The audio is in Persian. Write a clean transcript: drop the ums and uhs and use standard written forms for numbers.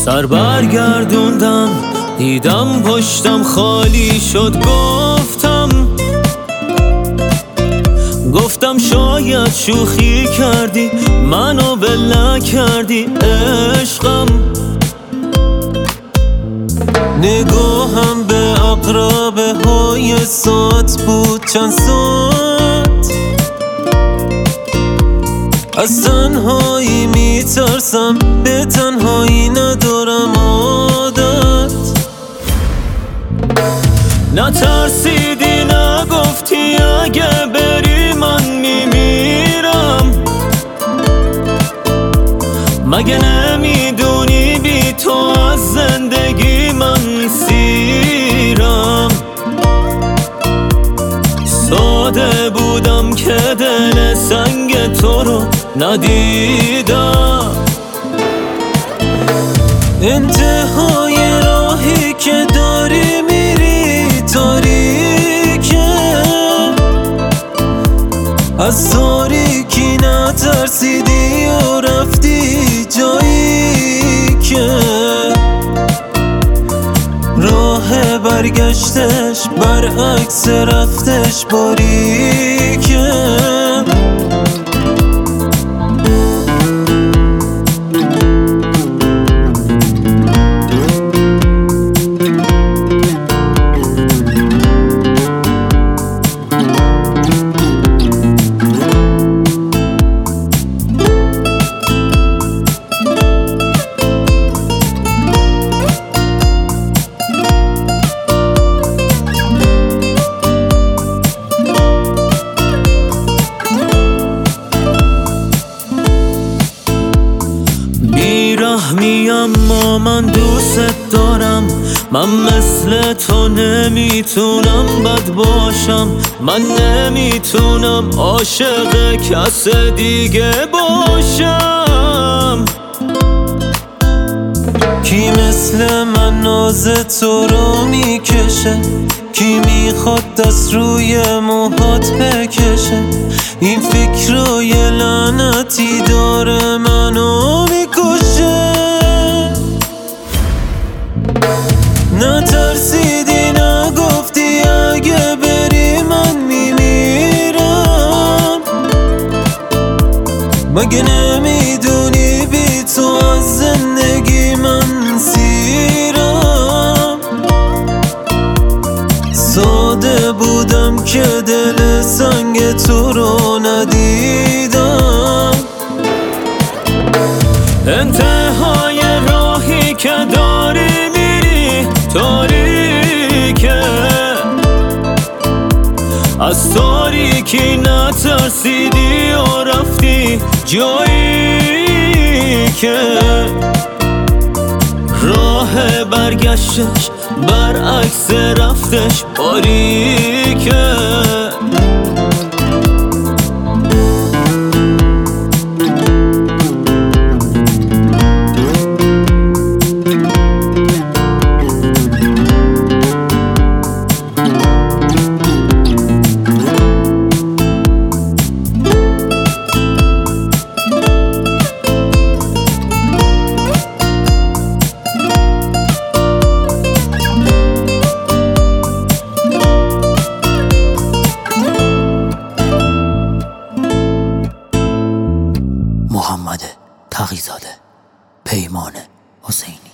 سر برگردوندم دیدم پشتم خالی شد. گفتم شاید شوخی کردی، منو بله کردی عشقم. نگاهم به عقربه های ساعت بود چند ساعت. از تنهایی میترسم، به تنهایی ندارم عادت. نترسیدی نگفتی اگه بری من میمیرم. مگه نمیدونی بی تو از زندگی من سیرم. ساده بودم که دل سنگ تو رو ندیدم. انتهای راهی که داری میری تاریکه، از تاریکی نترسیدی و رفتی جایی که راه برگشتش برعکس رفتش باریکه. بیرحمی اما من دوست دارم. من مثل تو نمیتونم بد باشم. من نمیتونم عاشق کس دیگه باشم. کی مثل من ناز تو رو میکشه؟ کی میخواد دست روی موهات بکشه؟ این فکر رو یه لعنتی داره منو میکشه. نترسیدی نگفتی اگه بری من میمیرم. مگه نمیدونی بی تو از زندگی من سیرم. ساده بودم که دل سنگ تو رو ندیدم. انتهای راهی که داری میری تاریکه، از تاریکی نترسیدی و رفتی جایی که راه برگشتش برعکس رفتش باریکه. محمد تقی‌زاده، پیمان حسینی.